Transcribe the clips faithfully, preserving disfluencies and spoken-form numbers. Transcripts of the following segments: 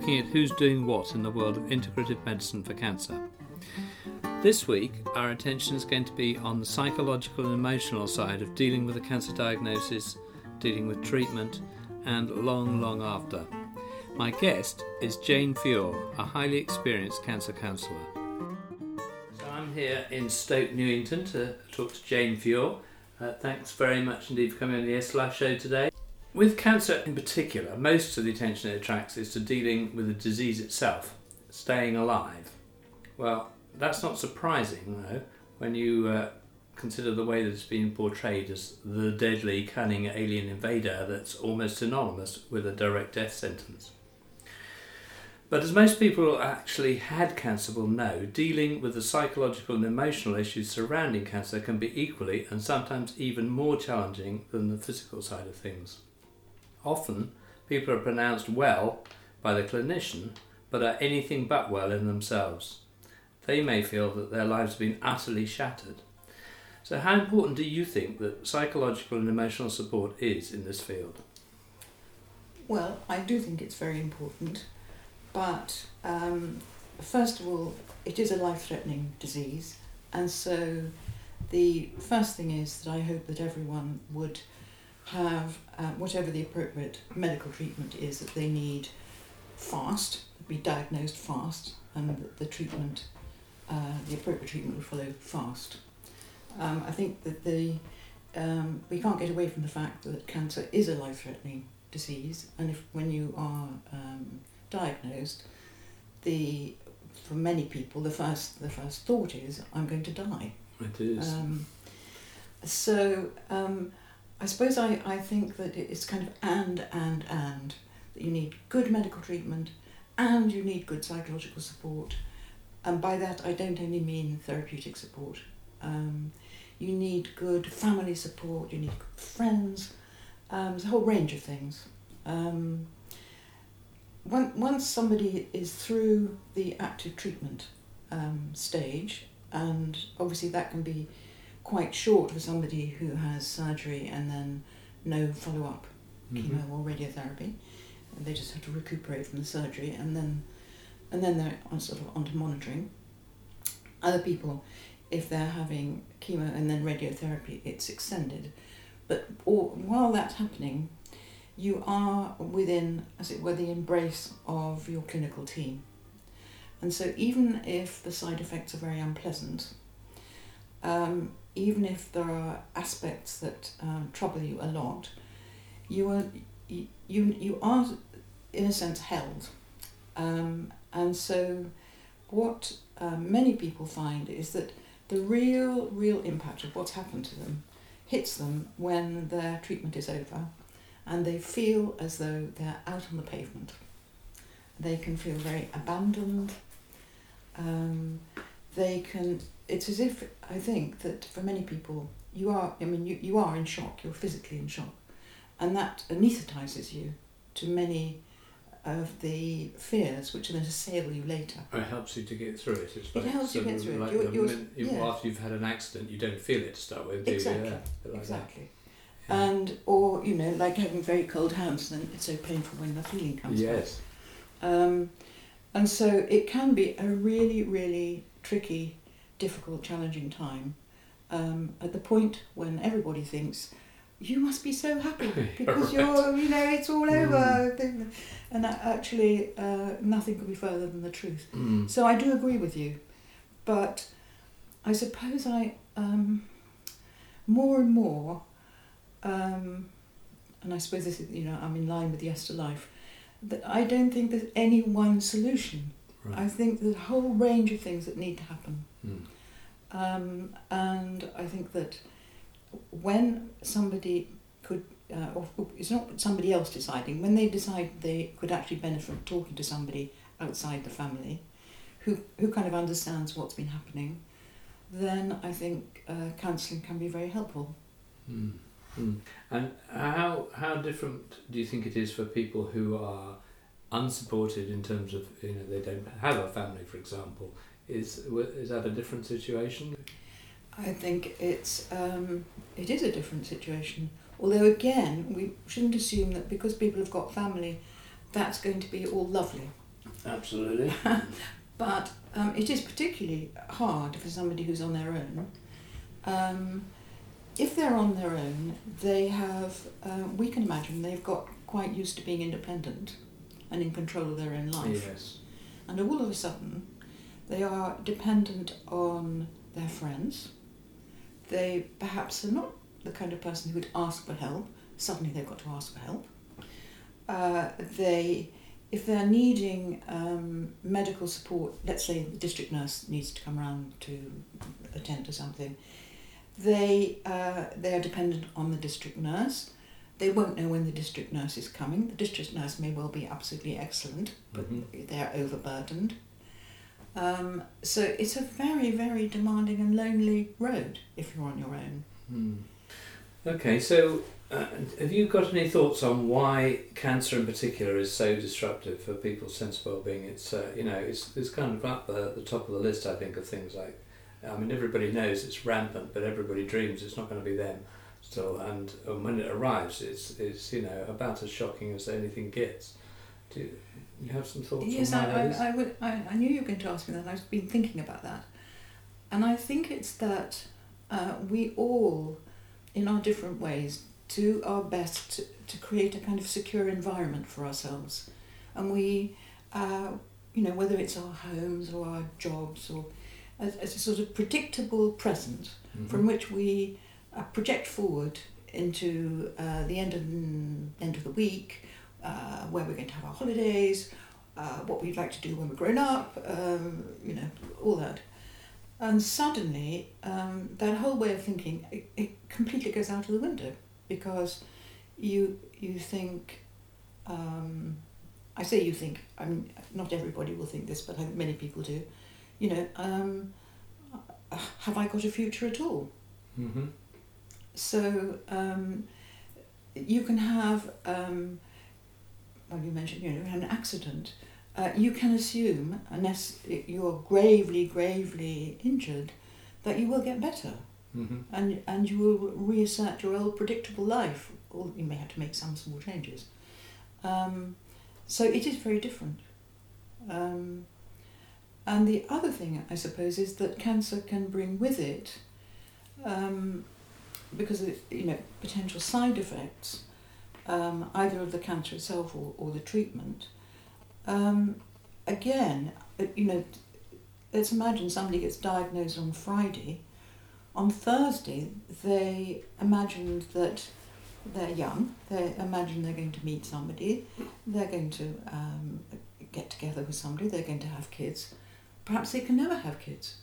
looking at who's doing what in the world of integrative medicine for cancer. This week, our attention is going to be on the psychological and emotional side of dealing with a cancer diagnosis, dealing with treatment, and long, long after. My guest is Jane Fiore, a highly experienced cancer counsellor. So I'm here in Stoke Newington to talk to Jane Fiore. Uh, thanks very much indeed for coming on the S Life show today. With cancer in particular, most of the attention it attracts is to dealing with the disease itself, staying alive. Well, that's not surprising, though, when you uh, consider the way that it's been portrayed as the deadly, cunning alien invader that's almost synonymous with a direct death sentence. But as most people who actually had cancer will know, dealing with the psychological and emotional issues surrounding cancer can be equally and sometimes even more challenging than the physical side of things. Often, people are pronounced well by the clinician, but are anything but well in themselves. They may feel that their lives have been utterly shattered. So how important do you think that psychological and emotional support is in this field? Well, I do think it's very important, but um, first of all, it is a life-threatening disease, and so the first thing is that I hope that everyone would have uh, whatever the appropriate medical treatment is that they need fast, be diagnosed fast, and that the treatment, uh, the appropriate treatment will follow fast. Um, I think that the um, we can't get away from the fact that cancer is a life-threatening disease, and if when you are um, diagnosed, the for many people the first the first thought is, I'm going to die. It is. Um, so um, I suppose I, I think that it's kind of and and and that you need good medical treatment and you need good psychological support, and by that I don't only mean therapeutic support. Um, you need good family support, you need good friends, um, there's a whole range of things. Um, when, once somebody is through the active treatment um, stage, and obviously that can be quite short for somebody who has surgery and then no follow-up mm-hmm. chemo or radiotherapy, and they just have to recuperate from the surgery, and then and then they're on, sort of onto monitoring. Other people, if they're having chemo and then radiotherapy, it's extended. But or, while that's happening, you are within, as it were, the embrace of your clinical team. And so even if the side effects are very unpleasant, um, even if there are aspects that um, trouble you a lot, you are you you, you are in a sense held. Um, and so what um, many people find is that the real, real impact of what's happened to them hits them when their treatment is over and they feel as though they're out on the pavement. They can feel very abandoned. Um, they can, it's as if, I think, that for many people, you are, I mean, you, you are in shock, you're physically in shock, and that anaesthetises you to many of the fears which then assail you later. It helps you to get through it. It's like it helps you get through like it. You're, you're, minute, yeah. After you've had an accident, you don't feel it to start with, do exactly. you? Yeah, like exactly. Yeah. And, or, you know, like having very cold hands, and it's so painful when the feeling comes yes. back. Um, and so it can be a really, really tricky, difficult, challenging time um, at the point when everybody thinks, you must be so happy because right. you're, you know, it's all mm. over. And that actually, uh, nothing could be further than the truth. Mm. So I do agree with you, but I suppose I, um, more and more, um, and I suppose this is, you know, I'm in line with Yes to Life, that I don't think there's any one solution. Right. I think there's a whole range of things that need to happen. Mm. Um, and I think that when somebody could, uh, or it's not somebody else deciding, when they decide they could actually benefit from talking to somebody outside the family who, who kind of understands what's been happening, then I think uh, counselling can be very helpful. Mm. Mm. And how how different do you think it is for people who are unsupported in terms of, you know, they don't have a family, for example? Is is that a different situation? I think it's um, it is a different situation. Although again, we shouldn't assume that because people have got family, that's going to be all lovely. Absolutely. But um, it is particularly hard for somebody who's on their own. Um, if they're on their own, they have, uh, we can imagine, they've got quite used to being independent and in control of their own life. Yes. And all of a sudden, they are dependent on their friends. They perhaps are not the kind of person who would ask for help. Suddenly they've got to ask for help. Uh, they, if they're needing um, medical support, let's say the district nurse needs to come around to attend to something, they, uh, they are dependent on the district nurse. They won't know when the district nurse is coming. The district nurse may well be absolutely excellent, but mm-hmm. they're overburdened. Um, so it's a very, very demanding and lonely road if you're on your own. Hmm. Okay, so uh, have you got any thoughts on why cancer in particular is so disruptive for people's sense of well-being? It's uh, you know it's it's kind of up at the top of the list, I think, of things like, I mean, everybody knows it's rampant, but everybody dreams it's not going to be them still, and um, when it arrives, it's it's you know about as shocking as anything gets. Do you, you have some thoughts? Yes, on why I, that I, I would. I, I knew you were going to ask me that. I've been thinking about that, and I think it's that uh, we all, in our different ways, do our best to, to create a kind of secure environment for ourselves, and we, uh, you know, whether it's our homes or our jobs or as, as a sort of predictable present mm-hmm. from which we uh, project forward into uh, the end of the end of the week. Uh, where we're going to have our holidays, uh, what we'd like to do when we're grown up, um, you know, all that. And suddenly, um, that whole way of thinking, it, it completely goes out of the window because you you think, um, I say you think, I mean, not everybody will think this, but I think many people do, you know, um, have I got a future at all? Mm-hmm. So um, you can have... Um, well, you mentioned, you know, an accident, uh, you can assume, unless you're gravely, gravely injured, that you will get better. Mm-hmm. and and you will reassert your old predictable life, or you may have to make some small changes. Um, so it is very different. Um, and the other thing, I suppose, is that cancer can bring with it, um, because of, you know, potential side effects, Um, either of the cancer itself or, or the treatment. Um, again, you know, let's imagine somebody gets diagnosed on Friday. On Thursday, they imagined that they're young, they imagine they're going to meet somebody, they're going to um, get together with somebody, they're going to have kids. Perhaps they can never have kids.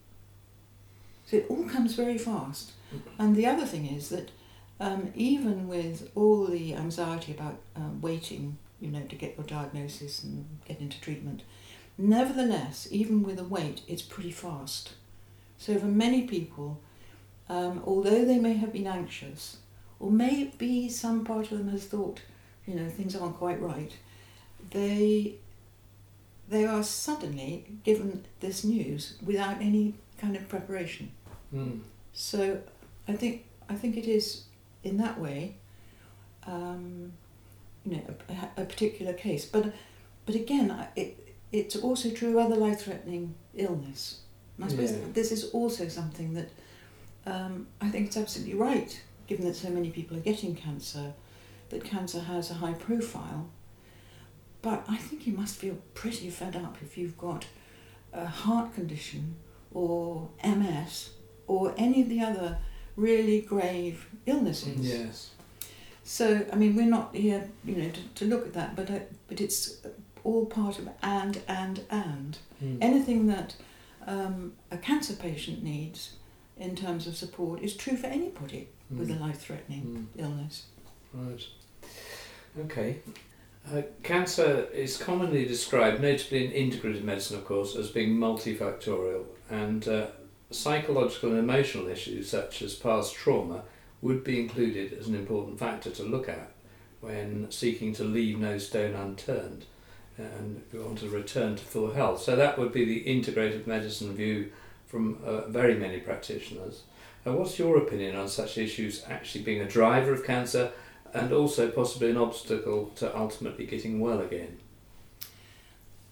So it all comes very fast. And the other thing is that Um, even with all the anxiety about um, waiting, you know, to get your diagnosis and get into treatment, nevertheless, even with a wait, it's pretty fast. So for many people, um, although they may have been anxious, or maybe some part of them has thought, you know, things aren't quite right, they they are suddenly given this news without any kind of preparation. Mm. So I think I think it is, in that way, um, you know, a, a particular case. But but again, it it's also true of other life-threatening illness. And I suppose yeah. this is also something that um, I think it's absolutely right, given that so many people are getting cancer, that cancer has a high profile. But I think you must feel pretty fed up if you've got a heart condition or M S or any of the other really grave illnesses. Yes. So, I mean, we're not here, you know, to, to look at that, but uh, but it's all part of and, and, and. Mm. Anything that um, a cancer patient needs in terms of support is true for anybody mm. with a life-threatening mm. illness. Right. Okay. Uh, cancer is commonly described, notably in integrative medicine, of course, as being multifactorial, and uh, psychological and emotional issues such as past trauma would be included as an important factor to look at when seeking to leave no stone unturned and we want to return to full health. So that would be the integrative medicine view from uh, very many practitioners. Uh, what's your opinion on such issues actually being a driver of cancer and also possibly an obstacle to ultimately getting well again?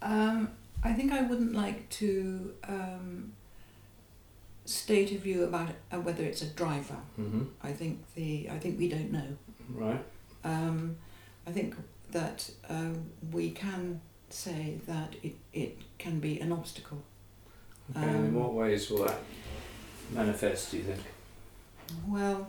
Um, I think I wouldn't like to um, state a view about uh, whether it's a driver. Mm-hmm. I think the I think we don't know. Right. Um, I think that uh, we can say that it, it can be an obstacle. Okay, and in Um, what ways will that manifest, do you think? Well,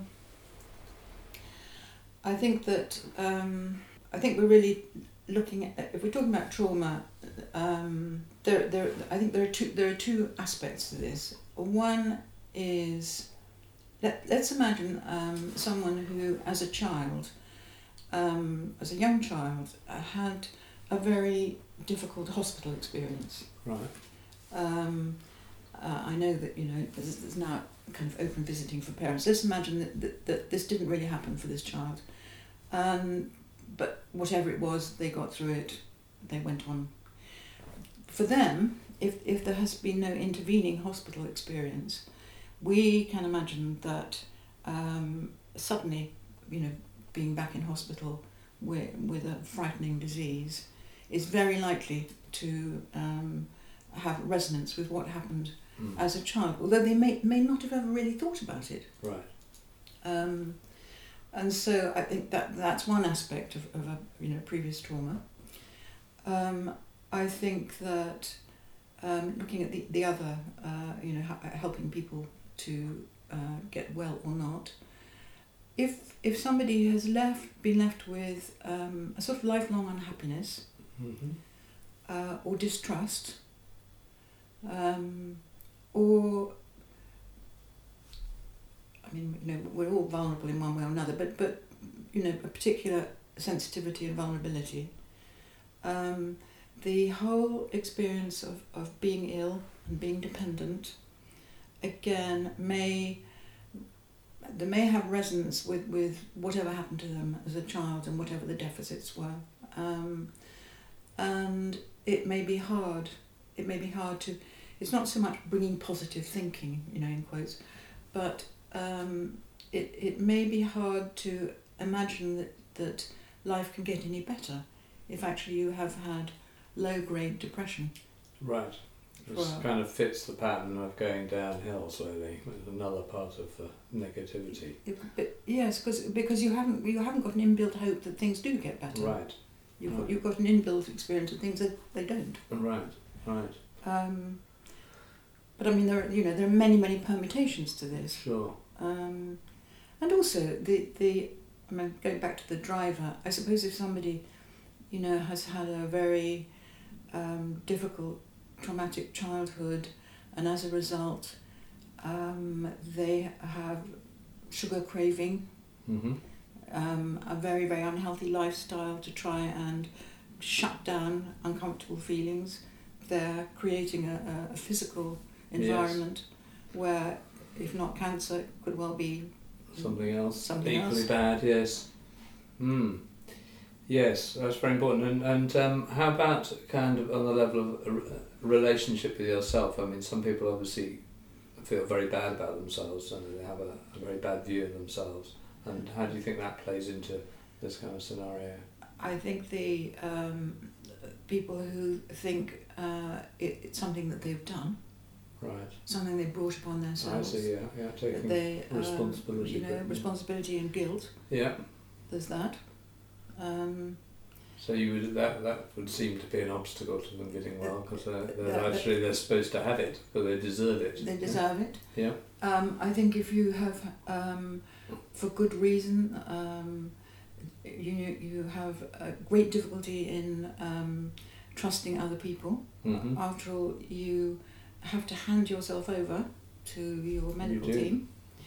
I think that um, I think we're really looking at, if we're talking about trauma, um, there there I think there are two there are two aspects to this. One is, let let's imagine um, someone who, as a child, um, as a young child, uh, had a very difficult hospital experience. Right. Um, uh, I know that, you know, there's, there's now kind of open visiting for parents. Let's imagine that, that, that this didn't really happen for this child. Um, but whatever it was, they got through it, they went on. For them, if, if there has been no intervening hospital experience, we can imagine that um, suddenly, you know, being back in hospital with, with a frightening disease is very likely to um, have resonance with what happened mm. as a child, although they may, may not have ever really thought about it. Right. Um, and so I think that that's one aspect of, of a you know previous trauma. Um, I think that um, looking at the, the other, uh, you know, ha- helping people to uh, get well or not, if if somebody has left been left with um, a sort of lifelong unhappiness mm-hmm. uh, or distrust, um, or I mean, you know, we're all vulnerable in one way or another, but but you know, a particular sensitivity and vulnerability. Um, the whole experience of, of being ill and being dependent, again, may they may have resonance with, with whatever happened to them as a child and whatever the deficits were. Um, and it may be hard. It may be hard to, it's not so much bringing positive thinking, you know, in quotes, but um, it, it may be hard to imagine that, that life can get any better if actually you have had low-grade depression. Right. It Well, kind of fits the pattern of going downhill slowly with another part of the negativity. It, but yes, because because you haven't you haven't got an inbuilt hope that things do get better. Right. You've right. got you've got an inbuilt experience of things that they don't. Right. Right. Um, but I mean, there are, you know there are many many permutations to this. Sure. Um, and also the the I mean, going back to the driver, I suppose if somebody, you know, has had a very um, difficult traumatic childhood, and as a result um, they have sugar craving, mm-hmm. um, a very very unhealthy lifestyle to try and shut down uncomfortable feelings. They're creating a, a physical environment yes. where, if not cancer, it could well be something else, something equally else. bad. Yes. Hmm. Yes, that's very important. And and um, how about kind of on the level of a relationship with yourself? I mean, some people obviously feel very bad about themselves and they have a, a very bad view of themselves. And how do you think that plays into this kind of scenario? I think the um, people who think uh, it, it's something that they've done, right, something they brought upon themselves. I see. Yeah, yeah, taking they, responsibility. Um, you know, but, responsibility and guilt. Yeah. There's that. Um, so you would that that would seem to be an obstacle to them getting well because they're, they're that, actually they're supposed to have it, but they deserve it. They deserve it. Yeah. Um, I think if you have, um, for good reason, um, you you have a great difficulty in um, trusting other people. Mm-hmm. After all, you have to hand yourself over to your medical you do. team,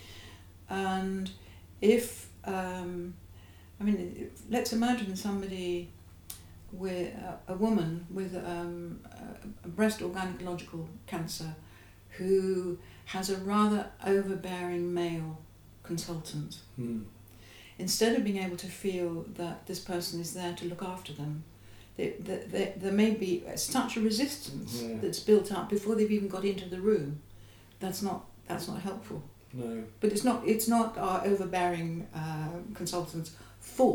and if um, I mean, let's imagine somebody with a, a woman with um, a breast or gynecological cancer who has a rather overbearing male consultant. Mm. Instead of being able to feel that this person is there to look after them, they, they, they, there may be such a resistance yeah. that's built up before they've even got into the room. That's not that's not helpful. No. But it's not it's not our overbearing uh, consultant's fault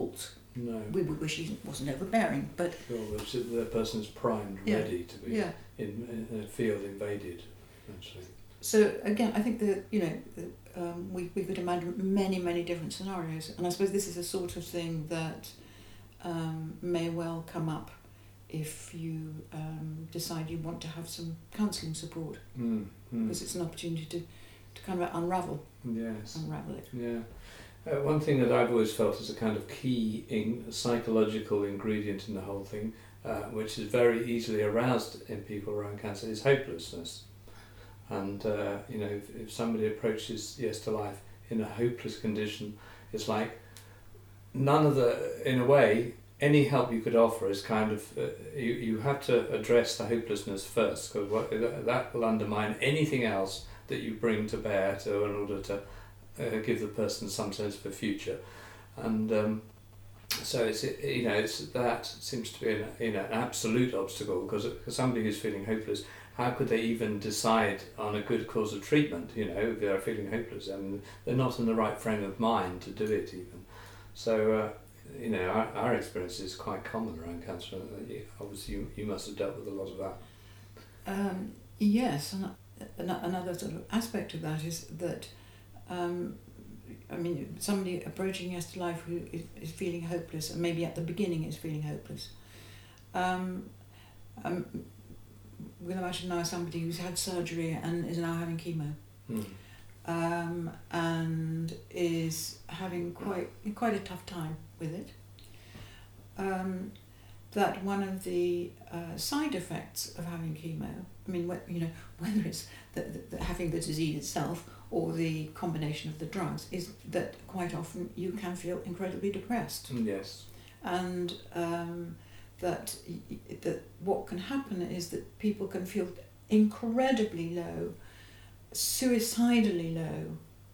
No. We would wish he wasn't overbearing, but Sure, the the person is primed, Yeah. ready to be yeah. in, in a field invaded, essentially. So again, I think that you know the, um, we we could imagine many many different scenarios, and I suppose this is a sort of thing that um, may well come up if you um, decide you want to have some counselling support, Mm, mm. because it's an opportunity to, to kind of unravel Yes. unravel it. Yeah. Uh, one thing that I've always felt is a kind of key in, psychological ingredient in the whole thing, uh, which is very easily aroused in people around cancer, is hopelessness. And, uh, you know, if, if somebody approaches Yes to Life in a hopeless condition, it's like none of the, in a way, any help you could offer is kind of, uh, you, you have to address the hopelessness first, because what, that will undermine anything else that you bring to bear to, in order to uh, give the person some sense of a future. And um, so it's, you know, it's, that seems to be an, you know, an absolute obstacle, because for somebody who's feeling hopeless, how could they even decide on a good course of treatment, you know, if they're feeling hopeless? I mean, they're not in the right frame of mind to do it even. So, uh, you know, our, our experience is quite common around cancer. Obviously, you, you must have dealt with a lot of that. Um, yes, and an- another sort of aspect of that is that, um, I mean, somebody approaching Yes to Life who is, is feeling hopeless, and maybe at the beginning is feeling hopeless. Um, um, we'll imagine now somebody who's had surgery and is now having chemo. Mm. Um, and is having quite quite a tough time with it. Um, that one of the uh, side effects of having chemo, I mean, wh- you know, whether it's the, the, the having the disease itself or the combination of the drugs, is that quite often you can feel incredibly depressed. Yes. And um, that y- that what can happen is that people can feel incredibly low, suicidally low,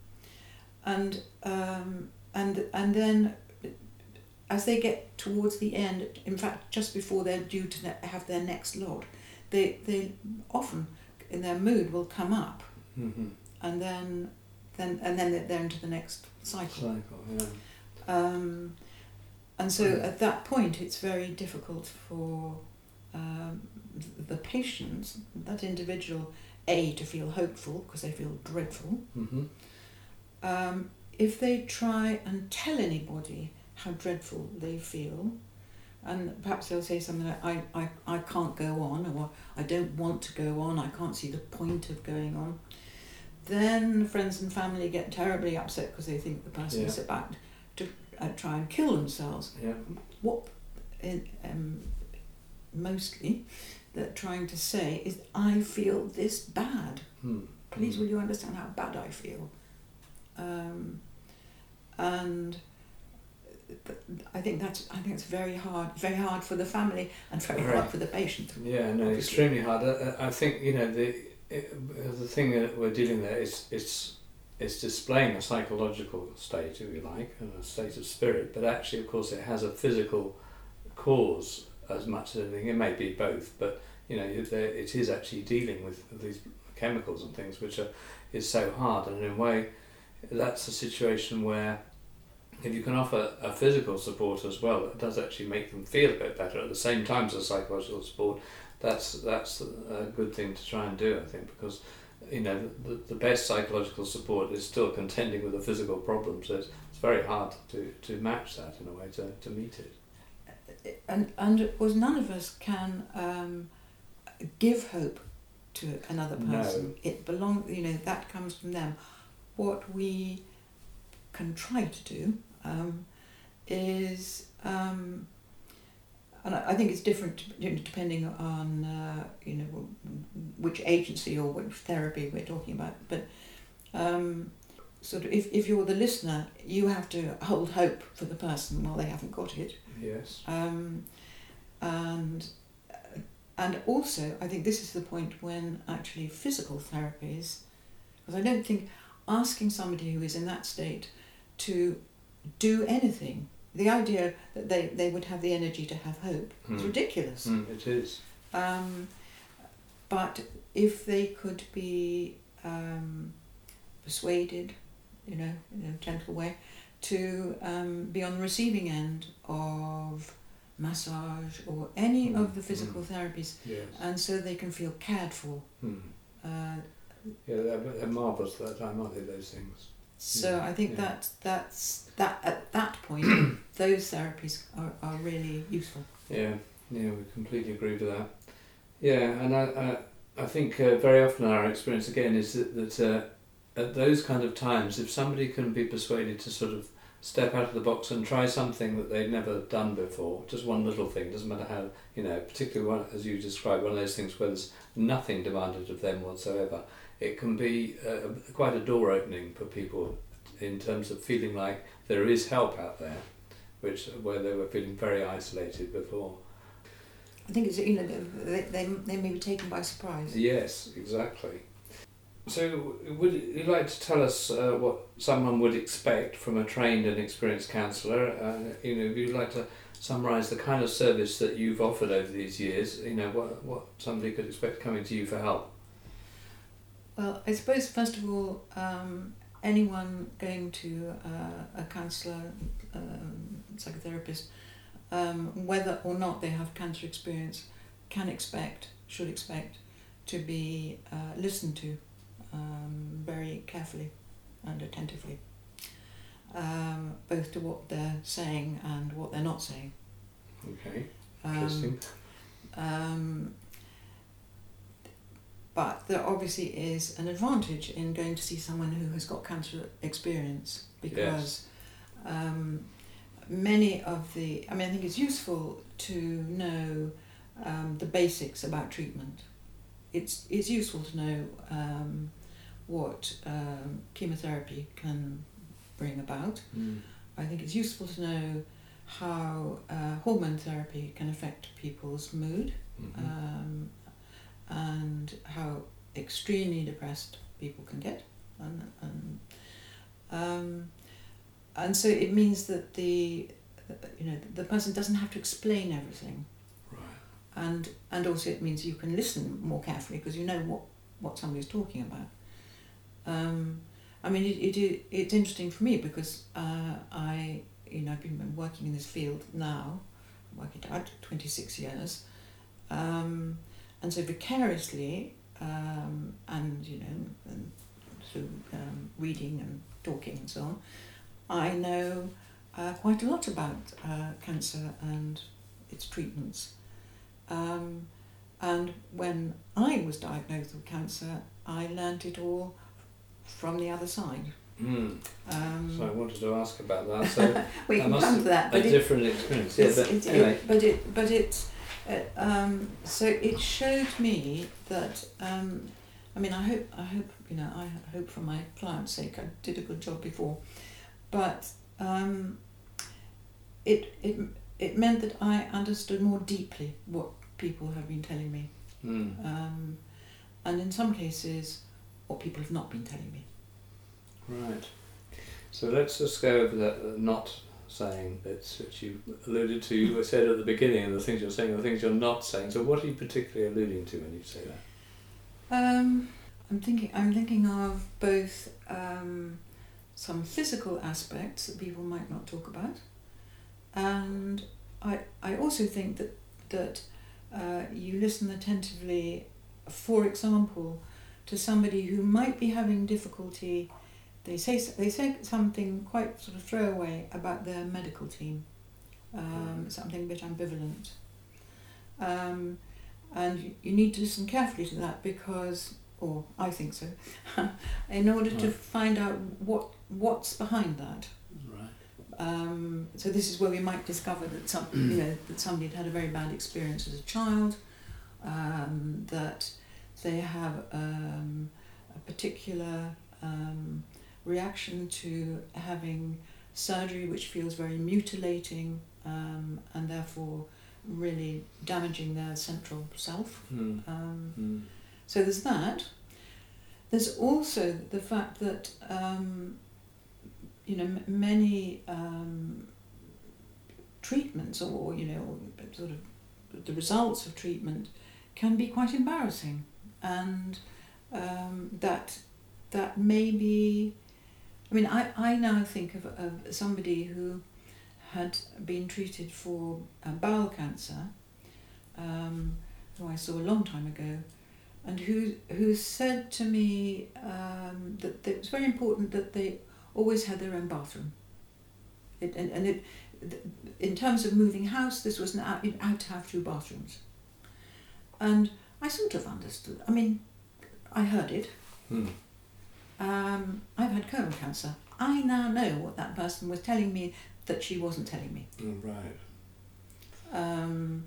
and um, and and then as they get towards the end, in fact just before they're due to ne- have their next lot, they they often in their mood will come up, Mm-hmm. and then then and then they're, they're into the next cycle. Cycle, yeah. Um, and so Mm. at that point it's very difficult for um, the patient, that individual, A, to feel hopeful because they feel dreadful. Mm-hmm. Um, if they try and tell anybody how dreadful they feel, and perhaps they'll say something like, I, I, I can't go on, or I don't want to go on, I can't see the point of going on, then friends and family get terribly upset because they think the person Yeah. is about to uh, try and kill themselves. Yeah. What in, um, mostly they're trying to say is, I feel this bad. Mm. Please Mm. will you understand how bad I feel? Um, and th- I think that's I think it's very hard, very hard for the family and very Right. hard for the patient. Yeah, no, obviously. extremely hard. I, I think, you know, the it, the thing that we're dealing there is it's it's displaying a psychological state, if you like, and a state of spirit, but actually, of course, it has a physical cause as much as anything. It may be both, but you know, it, it is actually dealing with these chemicals and things, which are is so hard. And in a way, that's a situation where if you can offer a physical support as well, it does actually make them feel a bit better at the same time as a psychological support. That's that's a good thing to try and do, I think, because you know the, the best psychological support is still contending with a physical problem, so it's, it's very hard to, to match that in a way, to, to meet it. And and of course none of us can um, give hope to another person. No. It belongs, you know, that comes from them. What we can try to do um, is, um, and I I think it's different you know, depending on uh, you know which agency or which therapy we're talking about. But um, sort of, if if you're the listener, you have to hold hope for the person while they haven't got it. Yes. Um, and and also, I think this is the point when actually physical therapies, because I don't think asking somebody who is in that state to do anything, the idea that they, they would have the energy to have hope is Mm. ridiculous. Mm, it is. Um, but if they could be um, persuaded, you know, in a gentle way, to um, be on the receiving end of massage or any Mm. of the physical Mm. therapies, Yes. and so they can feel cared for. Mm. Uh, Yeah, they're, they're marvellous at that time, aren't they, those things? so Yeah, I think yeah. that that's that at that point those therapies are, are really useful. Yeah, yeah, we completely agree with that. Yeah, and I, I, I think uh, very often our experience again is that, that uh, at those kind of times, if somebody can be persuaded to sort of step out of the box and try something that they've never done before, just one little thing, doesn't matter how, you know, particularly one, as you described, one of those things where there's nothing demanded of them whatsoever, it can be uh, quite a door opening for people in terms of feeling like there is help out there, which where they were feeling very isolated before. I think it's, you know, they, they, they may be taken by surprise. Yes, exactly. So would you like to tell us uh, what someone would expect from a trained and experienced counsellor? Uh, you know, if you'd like to summarise the kind of service that you've offered over these years, you know, what, what somebody could expect coming to you for help? Well, I suppose first of all, um, anyone going to uh, a counsellor, um, psychotherapist, um, whether or not they have cancer experience, can expect, should expect, to be uh, listened to um, very carefully and attentively, um, both to what they're saying and what they're not saying. Okay, Um, interesting. Um, but there obviously is an advantage in going to see someone who has got cancer experience, because Yes. um, many of the, I mean, I think it's useful to know um, the basics about treatment. It's, it's useful to know um, what um, chemotherapy can bring about. Mm. I think it's useful to know how uh, hormone therapy can affect people's mood, Mm-hmm. um, and how extremely depressed people can get, and and um, and so it means that the you know the person doesn't have to explain everything, Right. and and also it means you can listen more carefully because you know what what somebody's talking about. Um, I mean, it, it it's interesting for me because uh, I you know I've been working in this field now, working out twenty-six years. Um, and so vicariously, um, and you know, and through um, reading and talking and so on, I know uh, quite a lot about uh, cancer and its treatments. Um, and when I was diagnosed with cancer, I learnt it all from the other side. Mm. Um, So I wanted to ask about that. So we that can must come have to that, a but it, different experience. Yeah, It's- but it, anyway. it, but it, but it, uh, um, so it showed me that. Um, I mean, I hope, I hope, you know, I hope for my client's sake, I did a good job before, but um, it, it, it meant that I understood more deeply what people have been telling me, Mm. um, and in some cases, what people have not been telling me. Right. So let's just go over that uh, not saying bits which you alluded to, you said at the beginning, and the things you're saying and the things you're not saying. So what are you particularly alluding to when you say that? Um, I'm thinking. I'm thinking of both um, some physical aspects that people might not talk about, and I. I also think that that uh, you listen attentively. For example, to somebody who might be having difficulty. They say they say something quite sort of throwaway about their medical team, um, something a bit ambivalent, um, and you, you need to listen carefully to that because, or I think so, in order to Right. find out what what's behind that. Right. Um, so this is where we might discover that some you know that somebody had had a very bad experience as a child, um, that they have um, a particular um, reaction to having surgery which feels very mutilating, um, and therefore really damaging their central self. Mm. Um, Mm. so there's that. There's also the fact that um, you know m- many um, treatments, or you know sort of the results of treatment, can be quite embarrassing, and um, that that may be I mean, I, I now think of, of somebody who had been treated for uh, bowel cancer, um, who I saw a long time ago, and who who said to me um, that, that it was very important that they always had their own bathroom. It, and and it, in terms of moving house, this was an out, it had to have two bathrooms. And I sort of understood. I mean, I heard it. Hmm. Um, I've had colon cancer. I now know what that person was telling me that she wasn't telling me. Mm, right. Um,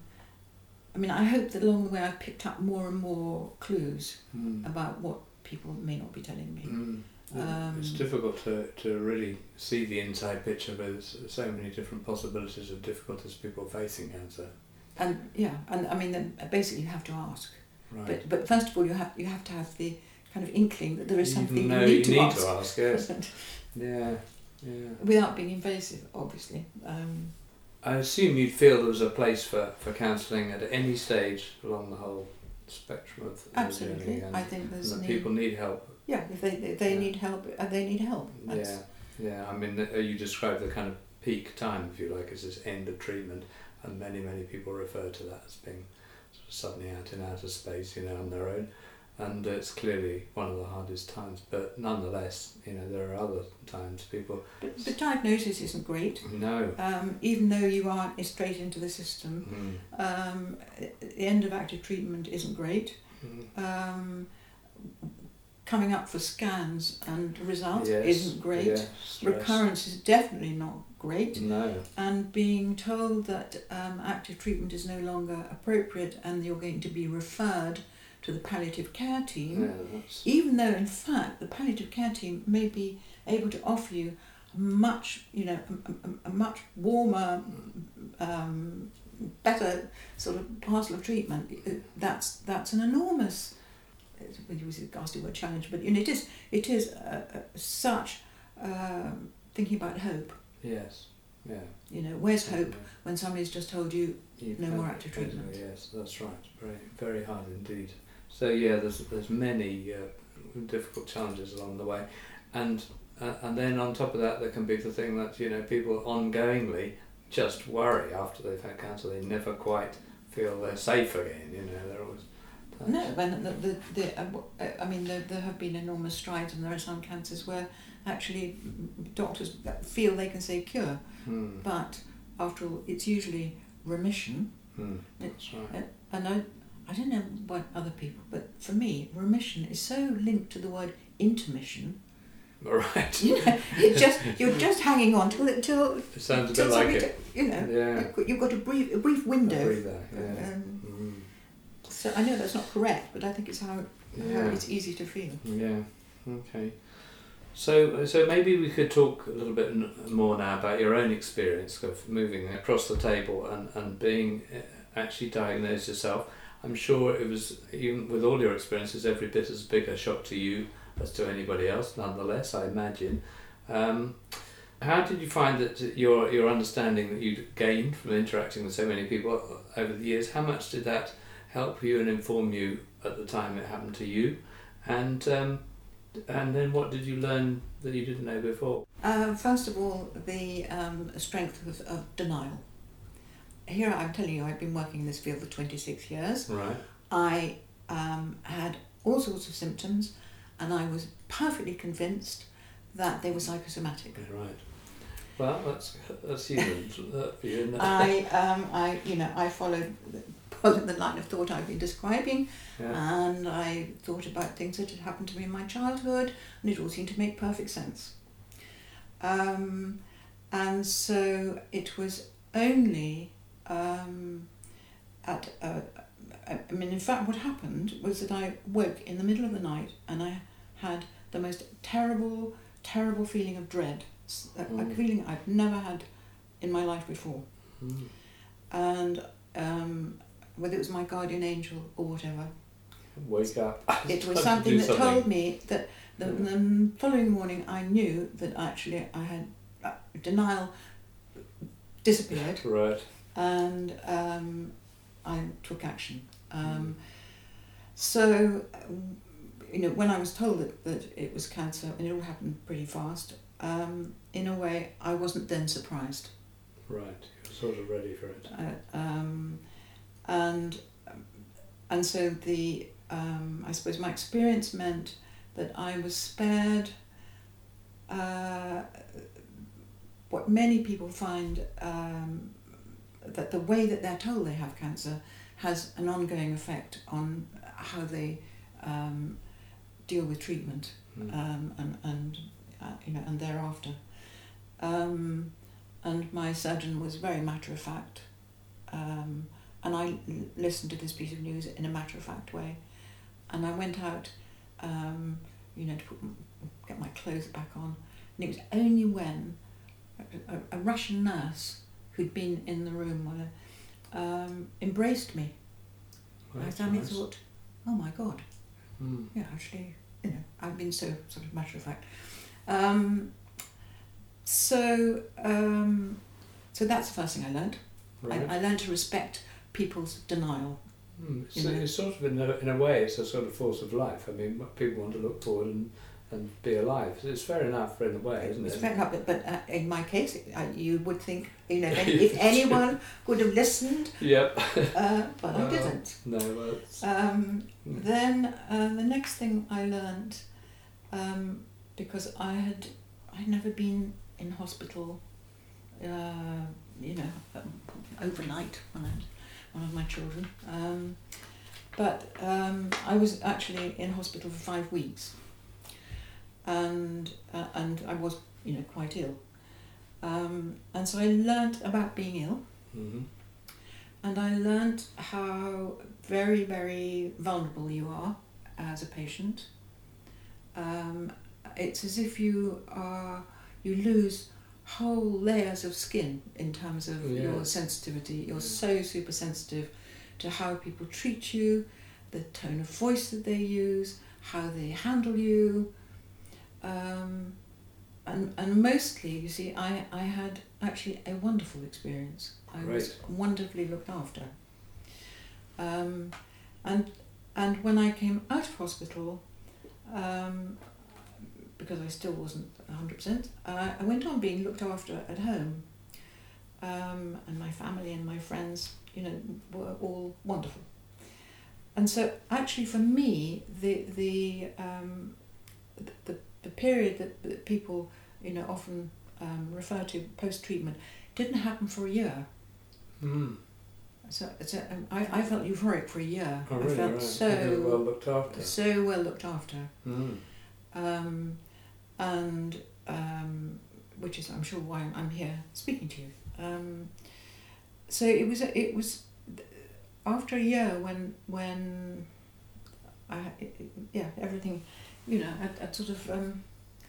I mean, I hope that along the way I've picked up more and more clues Mm. about what people may not be telling me. Mm. Um, it's difficult to, to really see the inside picture, but there's so many different possibilities of difficulties people facing cancer. And yeah, and I mean, then basically you have to ask. Right. But but first of all, you have you have to have the kind of inkling that there is something you you, know, need, you to, need ask, to ask. Yes. yeah. Yeah. without being invasive, obviously. Um, I assume you'd feel there was a place for, for counselling at any stage along the whole spectrum of the absolutely, journey, and, I think there's and that need. people need help. Yeah, if they if they Yeah. need help, uh, they need help. That's, Yeah, yeah. I mean, the- you described the kind of peak time, if you like, as this end of treatment, and many, many people refer to that as being sort of suddenly out in outer space, you know, on their own. And it's clearly one of the hardest times, but nonetheless, you know, there are other times people. But the diagnosis isn't great. No. Um, even though you are straight into the system, Mm. um, the end of active treatment isn't great. Mm. Um, coming up for scans and results Yes, isn't great. yeah, stress. Recurrence is definitely not great. No. And being told that um, active treatment is no longer appropriate and you're going to be referred to the palliative care team, Yeah, that's, even though in fact the palliative care team may be able to offer you a much, you know, a, a, a much warmer, um, better sort of parcel of treatment. That's that's an enormous, we use the ghastly word challenge, but you know, it is it is uh, uh, such um, thinking about hope. yes, yeah. You know, where's hope Yeah. when somebody's just told you You've no had more it, active basically, treatment? Yes, that's right. Very, very hard indeed. So yeah, there's there's many uh, difficult challenges along the way, and uh, and then on top of that, there can be the thing that you know people ongoingly just worry after they've had cancer. They never quite feel they're safe again. You know, they're always. No, when the, the, the, uh, I mean, there, there have been enormous strides, and there are some cancers where actually doctors feel they can say cure, Hmm. but after all, it's usually remission. Hmm. That's right. And I, I don't know about other people, but for me, remission is so linked to the word intermission. All right. You know, it just you're just hanging on till till. It sounds a till bit like somebody it. t- You know, Yeah. you've got- you've got a brief a brief window. A breather, yeah. Um, Mm. so I know that's not correct, but I think it's how, how Yeah. it's easy to feel. Yeah. Okay. So, so maybe we could talk a little bit n- more now about your own experience of moving across the table and, and being uh, actually diagnosed yourself. I'm sure it was, even with all your experiences, every bit as big a shock to you as to anybody else, nonetheless, I imagine. Um, how did you find that your your understanding that you'd gained from interacting with so many people over the years, how much did that help you and inform you at the time it happened to you? And um, and then what did you learn that you didn't know before? Uh, first of all, the um, strength of, of denial. Here I'm telling you, I've been working in this field for twenty-six years. Right. I um, had all sorts of symptoms, and I was perfectly convinced that they were psychosomatic. Right. Well, that's that's human for you, isn't it? I, um, I, you know, I followed followed the line of thought I've been describing, yeah. and I thought about things that had happened to me in my childhood, and it all seemed to make perfect sense. Um, and so it was only um, at, uh, I mean, in fact, what happened was that I woke in the middle of the night, and I had the most terrible, terrible feeling of dread, a, Mm. a feeling I've never had in my life before. Mm. And um, whether it was my guardian angel or whatever, Wake up. it was Time to something do that something. told me that the, Yeah. the following morning I knew that actually I had uh, denial disappeared, Right. and um, I took action. Um, so, um, you know, when I was told that, that it was cancer, and it all happened pretty fast, um, in a way, I wasn't then surprised. Right, you were sort of ready for it. Uh, um, and and so the um, I suppose my experience meant that I was spared uh, what many people find, um, that the way that they're told they have cancer has an ongoing effect on how they um, deal with treatment, mm. um, and and uh, you know and thereafter. Um, and my surgeon was very matter of fact, um, and I l- listened to this piece of news in a matter of fact way, and I went out, um, you know, to put, get my clothes back on, and it was only when a, a, a Russian nurse who'd been in the room where, um, embraced me. Well, I suddenly nice. thought, oh my God, mm. yeah, actually, you know, I've been so sort of matter of fact. Um, so, um, so that's the first thing I learned. Right. I, I learned to respect people's denial. Mm. You So know. it's sort of, in a, in a way, it's a sort of force of life. I mean, people want to look forward and, and be alive. So it's fair enough in a way, isn't It's it? fair enough, but, but uh, in my case, I, you would think, you know, if, if anyone would have listened, Yep. uh, but I Uh, didn't. No, well, it's, Um, mm. then uh, the next thing I learned, um, because I had I'd never been in hospital, uh, you know, um, overnight when I had one of my children, um, but um, I was actually in hospital for five weeks, and uh, and I was, you know, quite ill, um, and so I learnt about being ill. Mm-hmm. And I learnt how very, very vulnerable you are as a patient. Um, it's as if you are, you lose whole layers of skin in terms of Yes. your sensitivity. You're Yeah. so super sensitive to how people treat you, the tone of voice that they use, how they handle you. Um, and, and mostly, you see, I, I had actually a wonderful experience. I was Right. wonderfully looked after. Um, and and when I came out of hospital, um, because I still wasn't one hundred percent, uh, I went on being looked after at home. Um, and my family and my friends, you know, were all wonderful. And so actually for me, the the um, the, the period that, that people, you know, often um, refer to post-treatment didn't happen for a year. Mm. So, so um, I, I felt euphoric for a year. Oh, I really? felt Right. so You're well looked after. so well looked after, Mm. um, and um, which is, I'm sure, why I'm here speaking to you. Um, so it was it was after a year when when I it, it, yeah everything, you know, I, I sort of um,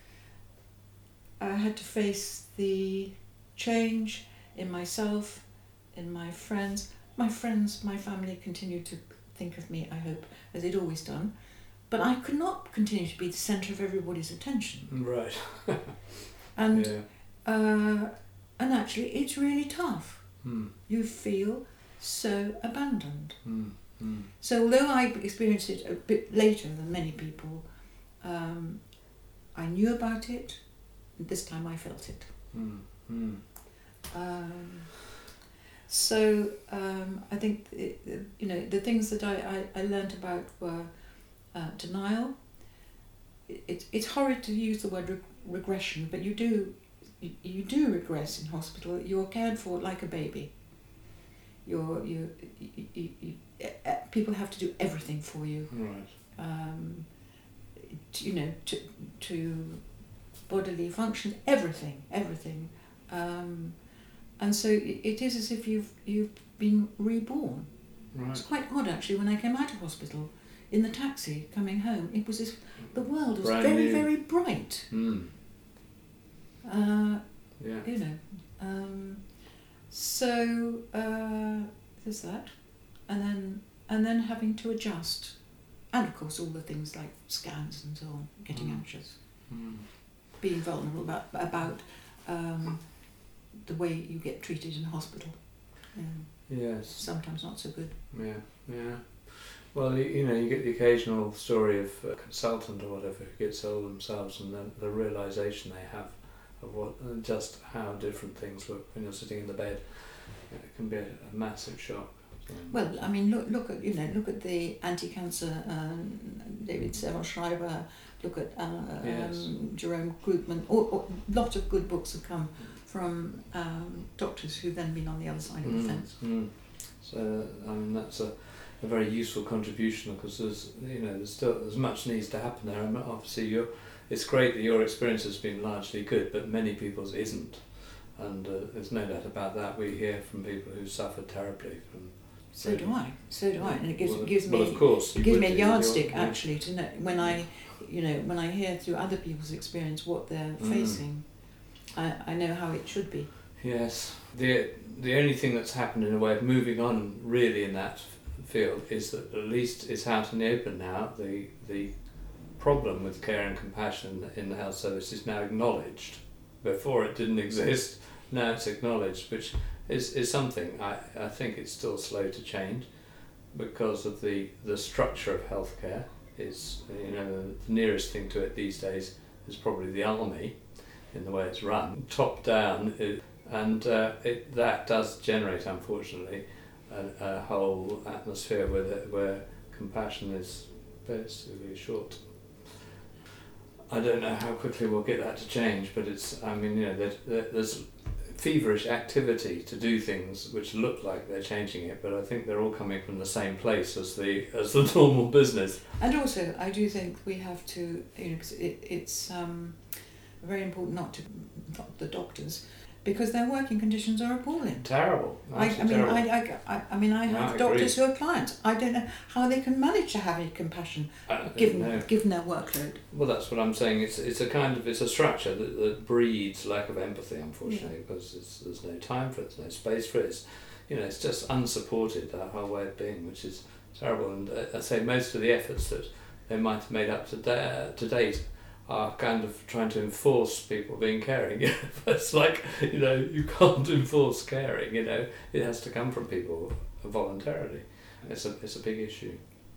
I had to face the change in myself, in my friends. My friends, my family continued to think of me, I hope, as they'd always done. But I could not continue to be the centre of everybody's attention. Right. And yeah. uh, and actually, it's really tough. Mm. You feel so abandoned. Mm. Mm. So although I experienced it a bit later than many people, um, I knew about it, and this time I felt it. Mm. Mm. Um, so um, I think it, you know the things that I, I, I learnt about were uh, denial. It, it, it's horrid to use the word reg- regression, but you do you, you do regress in hospital. You're cared for like a baby. You're you, you, you, you uh, people have to do everything for you. Right. Um, to, you know to to bodily function, everything, everything. Um, And so it is as if you've you've been reborn. Right. It's quite odd actually. When I came out of hospital, in the taxi coming home, it was as if the world was Brand very new. very bright. Mm. Uh, Yeah. you know, um, so uh, there's that, and then and then having to adjust, and of course all the things like scans and so on, getting Mm. anxious, Mm. being vulnerable about about. Um, the way you get treated in hospital. Um, Yes. sometimes not so good. Yeah. Yeah. Well, you, you know, you get the occasional story of a consultant or whatever who gets ill themselves, and then the realization they have of what uh, just how different things look when you're sitting in the bed. It can be a, a massive shock. So, Well, I mean, look look at you know look at the anti-cancer um, David Seville Schreiber. Look at uh, Yes. um, Jerome Groopman. Or, or lot of good books have come from um, doctors who've then been on the other side of the Mm, fence. mm. So I mean that's a, a very useful contribution, because there's you know there's still there's much needs to happen there, and obviously you're, it's great that your experience has been largely good, but many people's isn't, and uh, there's no doubt about that. We hear from people who suffered terribly from. So do I. So do I, and it gives well, gives me well, of course, it you gives would me a do with your- yardstick yeah. actually to know when I, you know, when I hear through other people's experience what they're Mm. facing. I, I know how it should be. Yes. The the only thing that's happened in a way of moving on really in that f- field is that at least it's out in the open now. The the problem with care and compassion in the health service is now acknowledged. Before it didn't exist, now it's acknowledged, which is, is something. I, I think it's still slow to change because of the, the structure of healthcare. Is, you know, the nearest thing to it these days is probably the army in the way it's run, top down. It, And uh, it, that does generate, unfortunately, a, a whole atmosphere where, the, where compassion is basically short. I don't know how quickly we'll get that to change, but it's, I mean, you know, there, there, there's feverish activity to do things which look like they're changing it, but I think they're all coming from the same place as the as the normal business. And also, I do think we have to, you know, 'cause it, it's um, very important not to, not the doctors, because their working conditions are appalling. Terrible. I, I mean, terrible. I, I, I, I mean, I No, have I doctors agree. who are clients. I don't know how they can manage to have any compassion Uh, given no. given their workload. Well, that's what I'm saying. It's it's a kind of it's a structure that, that breeds lack of empathy, unfortunately, because it's, there's no time for it, there's no space for it. It's, you know, it's just unsupported, that whole way of being, which is terrible. And uh, I say most of the efforts that they might have made up to, da- to date are kind of trying to enforce people being caring. It's like, you know, you can't enforce caring. You know, it has to come from people voluntarily. It's a it's a big issue.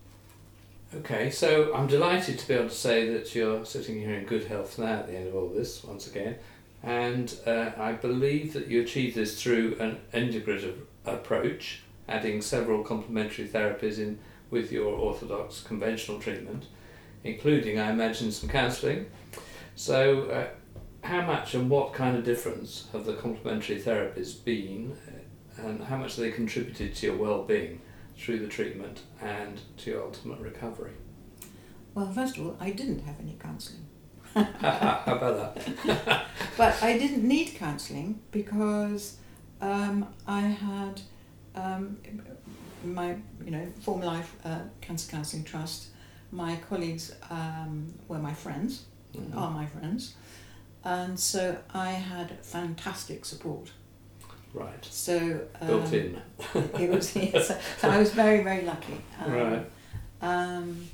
Okay, so I'm delighted to be able to say that you're sitting here in good health now at the end of all this, once again, and uh, I believe that you achieved this through an integrative approach, adding several complementary therapies in with your orthodox conventional treatment, including, I imagine, some counselling. So uh, how much and what kind of difference have the complementary therapies been, uh, and how much have they contributed to your well-being through the treatment and to your ultimate recovery? Well, first of all, I didn't have any counselling. How about that? But I didn't need counselling because um, I had um, my, you know, Former Life uh, Cancer Counselling Trust. My colleagues um, were my friends, Mhm. are my friends, and so I had fantastic support. Right. So um, Built in. it was yes, so I was very very lucky. Um, Right. Um,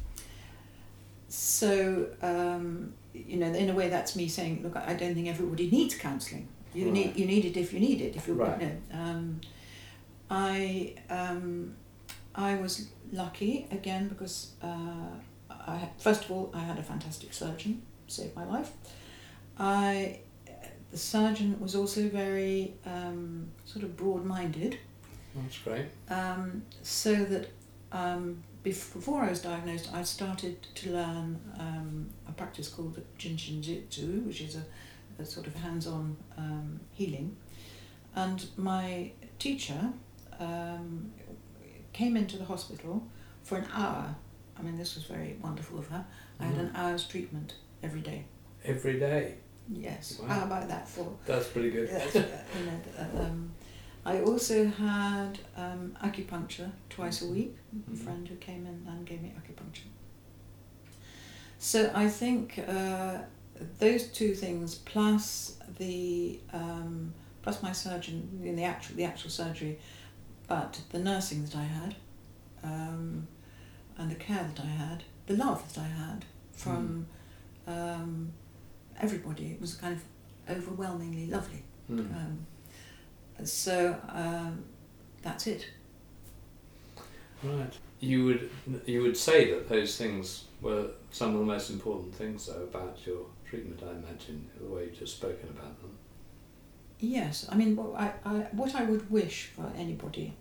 so um, you know, in a way, that's me saying, look, I don't think everybody needs counselling. You Right. need you need it if you need it. If you Right. you know, um, I um, I was lucky again because uh, I had, first of all I had a fantastic surgeon, saved my life. I the surgeon was also very um, sort of broad-minded. That's great. Um, so that um, bef- before I was diagnosed, I started to learn um, a practice called Jinshin Jitsu, which is a, a sort of hands-on um, healing. And my teacher um, came into the hospital for an hour. I mean, this was very wonderful of her. I had an hour's treatment every day. Every day. Yes. Wow. How about that for? That's pretty good. That's, uh, you know, um, I also had um, acupuncture twice a week. A friend who came in and gave me acupuncture. So I think uh, those two things, plus the um, plus my surgeon in the actual the actual surgery, but the nursing that I had, um, and the care that I had, the love that I had from mm. um, everybody, it was kind of overwhelmingly lovely. Mm. Um, so um, that's it. Right. you would you would say that those things were some of the most important things, though, about your treatment, I imagine, the way you've just spoken about them. Yes, I mean, what I, I, what I would wish for anybody,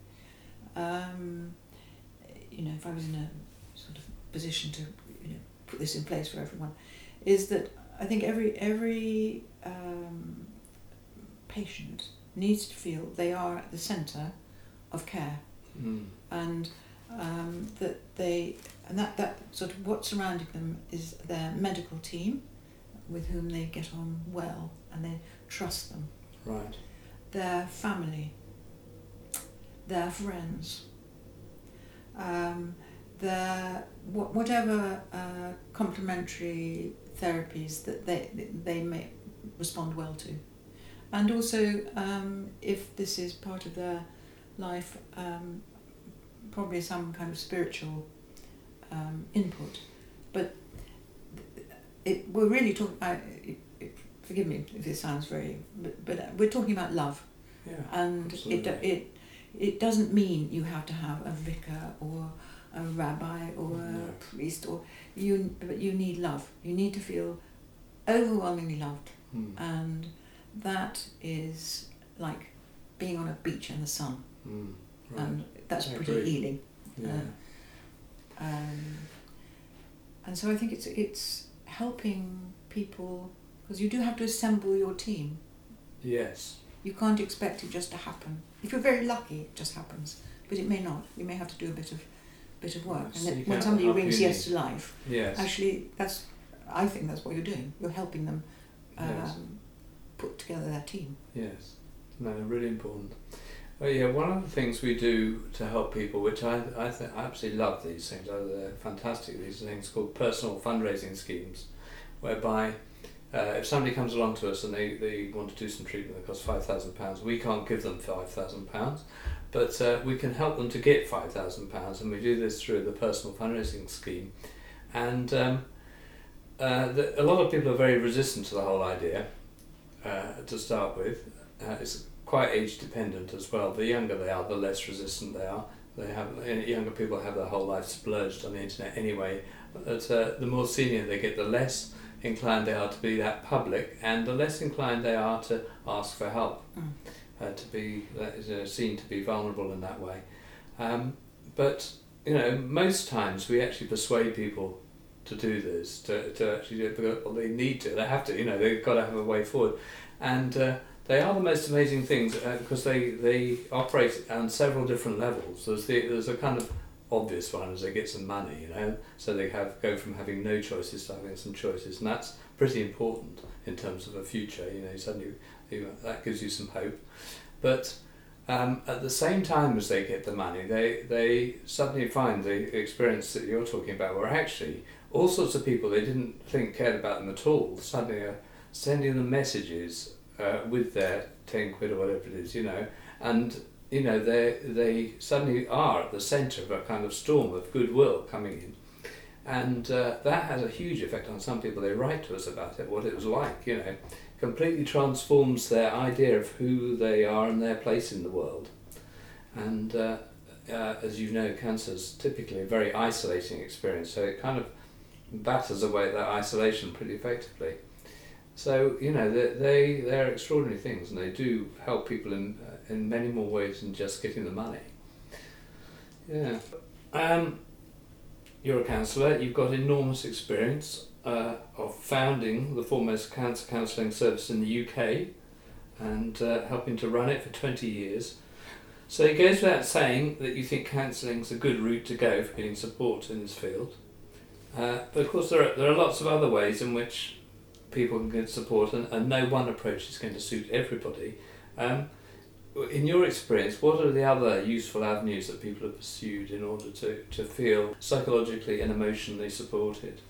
um, you know, if I was in a sort of position to, you know, put this in place for everyone, is that I think every every um, patient needs to feel they are at the centre of care, mm. and um, that they and that, that sort of what surrounding them is their medical team, with whom they get on well and they trust them. Right. Their family, their friends, um, their wh- whatever uh, complementary therapies that they they may respond well to, and also um, if this is part of their life, um, probably some kind of spiritual um, input. But it, we're really talking. Uh, it, it, forgive me if it sounds very, but, but we're talking about love, yeah, and absolutely. it it it doesn't mean you have to have a vicar or a rabbi or No. a priest, or you. But you need love. You need to feel overwhelmingly loved, mm. and that is like being on a beach in the sun, Mm. Right. and that's I pretty agree. healing. Yeah. Uh, um, and so I think it's it's helping people, because you do have to assemble your team. Yes. You can't expect it just to happen. If you're very lucky, it just happens, but it may not. You may have to do a bit of bit of work. So And you then when can't somebody help rings you yes need- to life, Yes. actually, that's I think that's what you're doing. You're helping them um, Yes. put together their team. Yes. No, really important. Well, yeah, one of the things we do to help people, which I I, th- I absolutely love these things, oh, they're fantastic, these things called personal fundraising schemes, whereby uh, if somebody comes along to us and they, they want to do some treatment that costs five thousand pounds, we can't give them five thousand pounds, but uh, we can help them to get five thousand pounds, and we do this through the personal fundraising scheme. And um, uh, the, a lot of people are very resistant to the whole idea uh, to start with. Uh, it's quite age dependent as well. The younger they are, the less resistant they are. They have younger people have their whole life splurged on the internet anyway. But uh, the more senior they get, the less inclined they are to be that public, and the less inclined they are to ask for help, Mm. uh, to be uh, seen to be vulnerable in that way. Um, but you know, most times we actually persuade people to do this, to to actually do it because well, they need to, they have to. You know, they've got to have a way forward, and. Uh, They are the most amazing things uh, because they, they operate on several different levels. There's the there's a kind of obvious one as they get some money, you know, so they have go from having no choices to having some choices, and that's pretty important in terms of a future. You know, suddenly you, that gives you some hope. But um, at the same time as they get the money, they they suddenly find the experience that you're talking about, where actually all sorts of people they didn't think cared about them at all suddenly are sending them messages. Uh, with their ten quid or whatever it is, you know, and you know they they suddenly are at the centre of a kind of storm of goodwill coming in, and uh, that has a huge effect on some people. They write to us about it, what it was like, you know, completely transforms their idea of who they are and their place in the world, and uh, uh, as you know, cancer is typically a very isolating experience, so it kind of batters away that isolation pretty effectively. So you know they they they're extraordinary things, and they do help people in uh, in many more ways than just getting the money. Yeah. Um, you're a counsellor. You've got enormous experience uh, of founding the foremost cancer counselling service in the U K, and uh, helping to run it for twenty years. So it goes without saying that you think counselling is a good route to go for getting support in this field. Uh, but of course there are there are lots of other ways in which people can get support, and, and no one approach is going to suit everybody. Um, in your experience, what are the other useful avenues that people have pursued in order to, to feel psychologically and emotionally supported?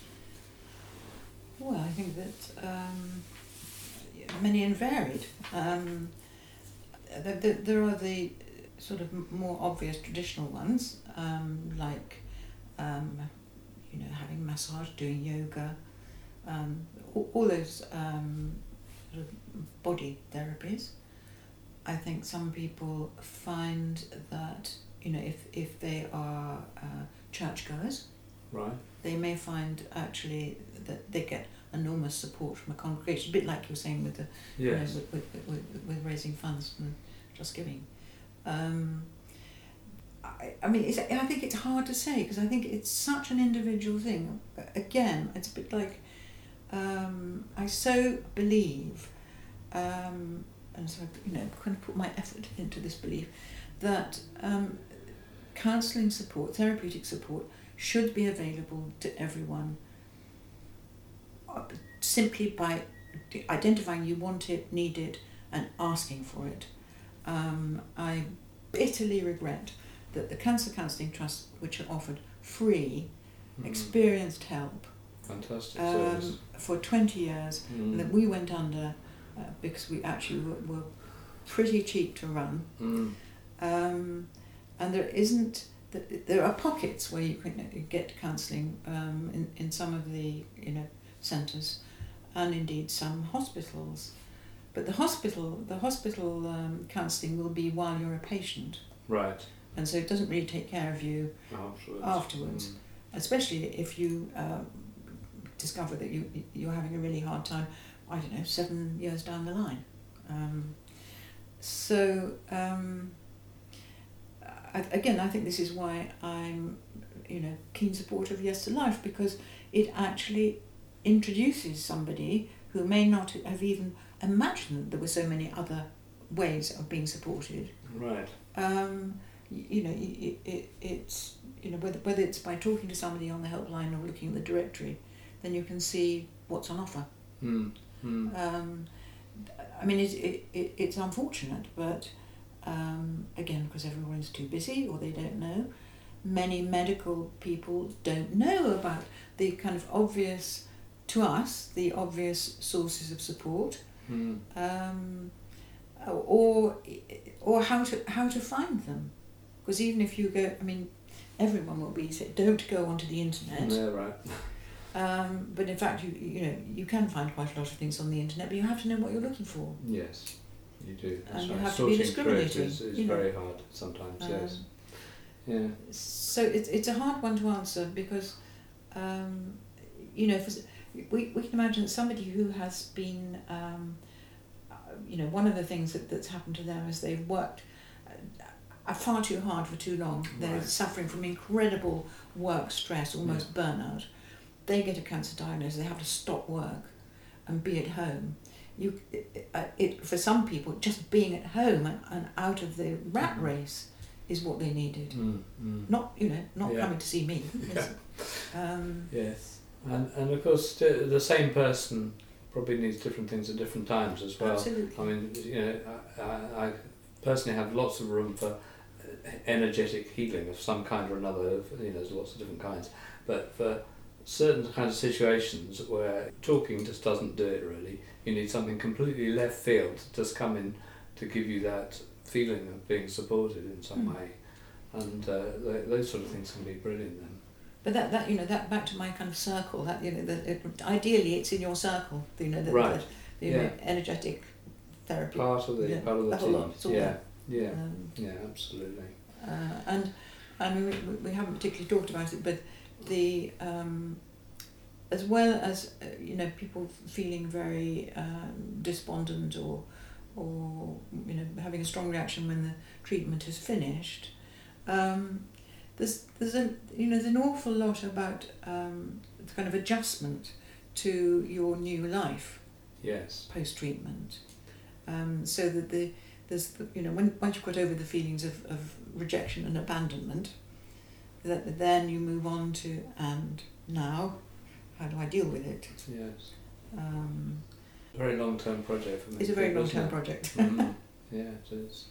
Well, I think that um, many and varied. Um, there, there, there are the sort of more obvious traditional ones, um, like um, you know, having massage, doing yoga, um, all, all those um, sort of body therapies. I think some people find that you know, if, if they are uh, churchgoers, Right. they may find actually that they get enormous support from a congregation, a bit like you were saying with the, Yes. you know, with, with, with, with raising funds and just giving. Um, I, I mean, it's, I think it's hard to say because I think it's such an individual thing. Again, it's a bit like, um, I so believe, um, and so, you know, kind of put my effort into this belief, that um, counselling support, therapeutic support, should be available to everyone simply by identifying you want it, need it, and asking for it. Um, I bitterly regret that the Cancer Counselling Trust, which are offered free, mm. experienced help Fantastic um, service. for twenty years, Mm. and that we went under uh, because we actually were, were pretty cheap to run. Mm. Um, and there isn't, there are pockets where you can get counselling um, in, in some of the, you know, centres, and indeed some hospitals. But the hospital, the hospital um, counselling will be while you're a patient. Right. And so it doesn't really take care of you afterwards. afterwards. Mm. Especially if you uh, discover that you, you're having a really hard time, I don't know, seven years down the line. Um, so, um, I, again, I think this is why I'm, you know, keen supporter of Yes to Life, because it actually introduces somebody who may not have even imagined there were so many other ways of being supported. Right. Um, you, you know, it, it, it's, you know, whether, whether it's by talking to somebody on the helpline or looking at the directory, then you can see what's on offer. Mm. Mm. Um, I mean, it, it, it, it's unfortunate, but um, again, because everyone's too busy or they don't know, many medical people don't know about the kind of obvious, to us, the obvious sources of support, mm. um, or or how to how to find them. Because even if you go, I mean, everyone will be saying, don't go onto the internet. Yeah, right. Um, but in fact, you you know, you can find quite a lot of things on the internet, but you have to know what you're looking for. Yes, you do. That's and you right. have Sorting to be discriminating. is, is you know. very hard sometimes, Um, yes. Yeah. So it's it's a hard one to answer because, um, you know, for, we we can imagine somebody who has been, um, uh, you know, one of the things that, that's happened to them is they've worked uh, far too hard for too long. They're Right. suffering from incredible work stress, almost yeah. burnout. They get a cancer diagnosis. They have to stop work and be at home. You, it, it for some people, just being at home and, and out of the rat race is what they needed. Mm, mm. Not, you know, not yeah. coming to see me. Yeah. Um, yes. And, and of course, the same person probably needs different things at different times as well. Absolutely. I mean, you know, I, I personally have lots of room for energetic healing of some kind or another. You know, there's lots of different kinds. But for certain kinds of situations where talking just doesn't do it really, you need something completely left field to just come in to give you that feeling of being supported in some mm. way, and uh, th- those sort of things can be brilliant then. But that, that you know, that back to my kind of circle, that, you know, the, it, ideally it's in your circle, you know, the, right. the, the yeah. know, energetic therapy. Part of the, yeah. part of the, the team. whole lot, it's all yeah, there. yeah, um, yeah, absolutely. Uh, and I mean, we, we haven't particularly talked about it, but the um, as well as uh, you know, people feeling very um, despondent or or you know, having a strong reaction when the treatment is finished. Um, there's there's a you know there's an awful lot about um, the kind of adjustment to your new life. Yes. Post treatment, um, so that the there's the, you know when once you've got over the feelings of, of rejection and abandonment, that then you move on to and now, how do I deal with it? Yes. Um, very long term project for me. It's a very long term project. mm-hmm. Yeah, it is.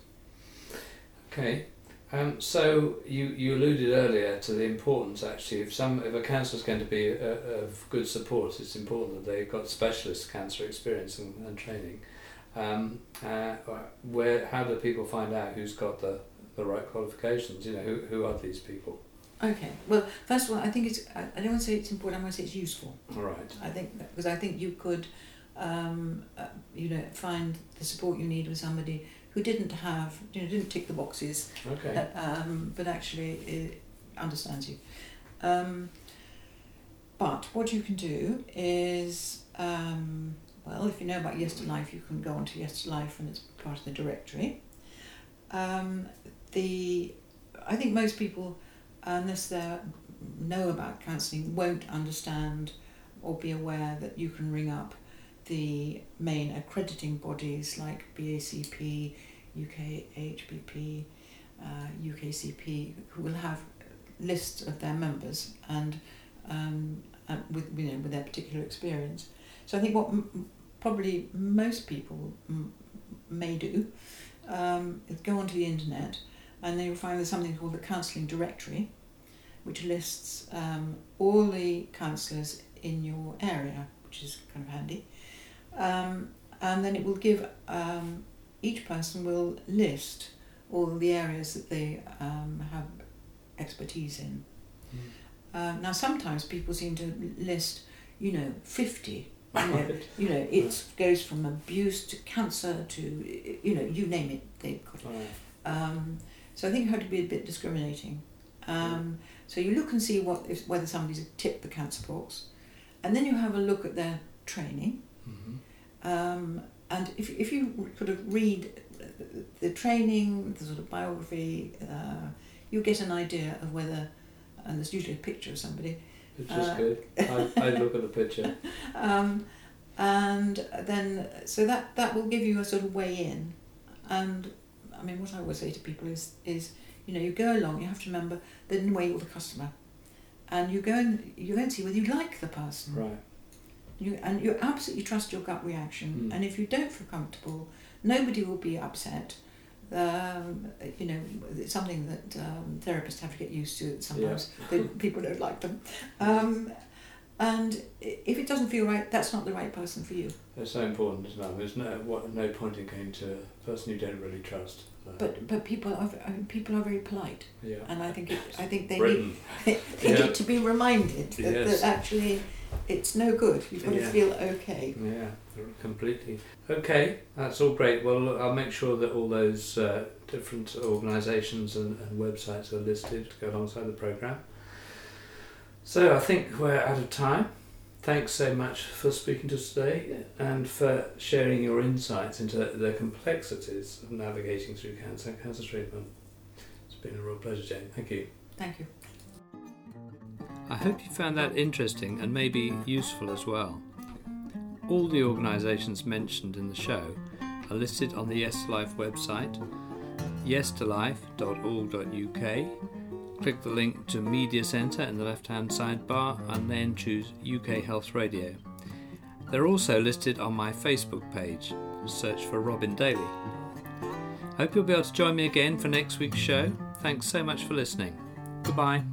Okay. Um, so you, you alluded earlier to the importance actually if some if a counsellor is going to be a, of good support, it's important that they've got specialist cancer experience and, and training. Um, uh, where how do people find out who's got the, the right qualifications? You know, who who are these people? Okay. Well, first of all, I think it's I, I don't want to say it's important. I want to say it's useful. All right. I think because I think you could, um, uh, you know, find the support you need with somebody who didn't have, you know, didn't tick the boxes, Okay. uh, um, but actually it understands you. Um, but what you can do is, um, well, if you know about Yesterlife, you can go onto Yesterlife and it's part of the directory. Um, the I think most people, unless they know about counselling, won't understand or be aware that you can ring up the main accrediting bodies like B A C P, U K H B P, uh, U K C P, who will have lists of their members and um, uh, with you know with their particular experience. So I think what m- probably most people m- may do um, is go onto the internet, and then you'll find there's something called the Counselling Directory, which lists um, all the counsellors in your area, which is kind of handy. Um, and then it will give, um, each person will list all the areas that they um, have expertise in. Mm. Uh, now sometimes people seem to list, you know, fifty. You know, you know it goes from abuse to cancer to, you know, you name it, they've got it. Um, so I think you have to be a bit discriminating. Um, yeah. So you look and see what if, whether somebody's ticked the cancer box, and then you have a look at their training. Mm-hmm. Um, and if if you sort of read the training, the sort of biography, uh, you get an idea of whether, and there's usually a picture of somebody. Picture's uh, good. I, I look at the picture. Um, and then, so that, that will give you a sort of way in. And I mean, what I always say to people is, is you know, you go along, you have to remember that in a way you're the customer. And you go and, you go and see whether you like the person. Right. You, and you absolutely trust your gut reaction. Mm. And if you don't feel comfortable, nobody will be upset. Um, you know, it's something that um, therapists have to get used to sometimes. Yeah. They, people don't like them. Um, and if it doesn't feel right, that's not the right person for you. It's so important, isn't it? There's no what, no point in going to a person you don't really trust. Um, but but people are I mean, people are very polite. Yeah. And I think it, I think they Britain. need they, they yeah. need to be reminded that, yes. that actually it's no good. You've got yeah. to feel okay. Yeah, completely. Okay, that's all great. Well, look, I'll make sure that all those uh, different organisations and, and websites are listed to go alongside the programme. So I think we're out of time. Thanks so much for speaking to us today and for sharing your insights into the complexities of navigating through cancer and cancer treatment. It's been a real pleasure, Jane. Thank you. Thank you. I hope you found that interesting and maybe useful as well. All the organisations mentioned in the show are listed on the Yesterlife website, yesterlife dot org dot U K. Click the link to Media Centre in the left-hand sidebar and then choose U K Health Radio. They're also listed on my Facebook page. Search for Robin Daly. Hope you'll be able to join me again for next week's show. Thanks so much for listening. Goodbye.